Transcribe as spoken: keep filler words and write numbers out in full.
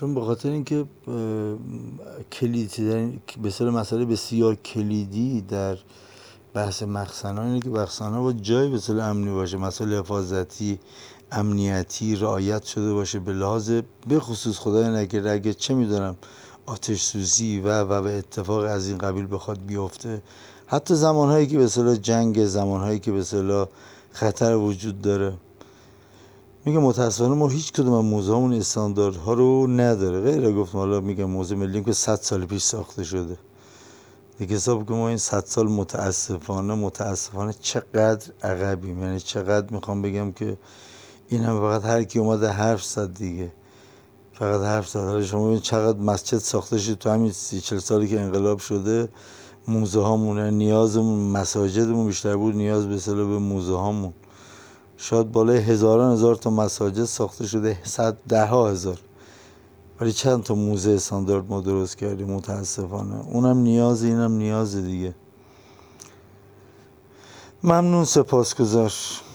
چون به خاطر اینکه کلیدی در به اصطلاح مسئله بسیار کلیدی در بحث مخزن‌ها اینه که مخزن‌ها با جای به اصطلاح امنی باشه، مسائل حفاظتی، امنیتی رعایت شده باشه، به لحاظ به خصوص خدای نکرده اگه چه میدونم آتش سوزی و و به اتفاق از این قبیل بخواد بیفته، حتی زمانهایی که به اصطلاح جنگ، زمانهایی که به اصطلاح خطر وجود داره. میگه متاسفانه ما هیچ کدوم از موزه‌هامون استانداردها رو نداره، غیر گفتم حالا میگم موزه ملی که صد سال پیش ساخته شده دیگه. حساب کنم ما این صد سال متاسفانه متاسفانه چقدر عقبیم، یعنی چقدر میخوام بگم که این هم فقط هر کی اومده حرف زد دیگه، فقط حرف زد. حالا شما ببین چقدر مسجد ساخته شده تو همین سی چل سالی که انقلاب شده، موزه هامون، نیازمون مساجدمون بیشتر بود نیاز به اصطلاح به موزه هامون. شاید بالای هزاران هزار تا مساجد ساخته شده، صد ده ها هزار، ولی چند تا موزه استاندارد ما درست کردیم متاسفانه. اونم نیاز، اینم نیاز دیگه. ممنون، سپاسگزار.